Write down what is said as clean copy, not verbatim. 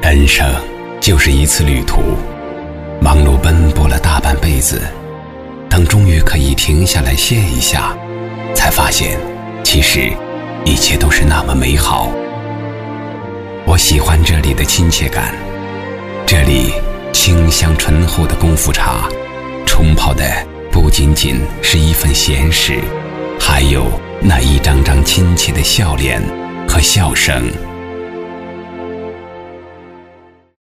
人生就是一次旅途，忙碌奔波了大半辈子，等终于可以停下来歇一下，才发现其实一切都是那么美好。我喜欢这里的亲切感，这里清香醇厚的功夫茶，冲泡的不仅仅是一份闲适，还有那一张张亲切的笑脸和笑声。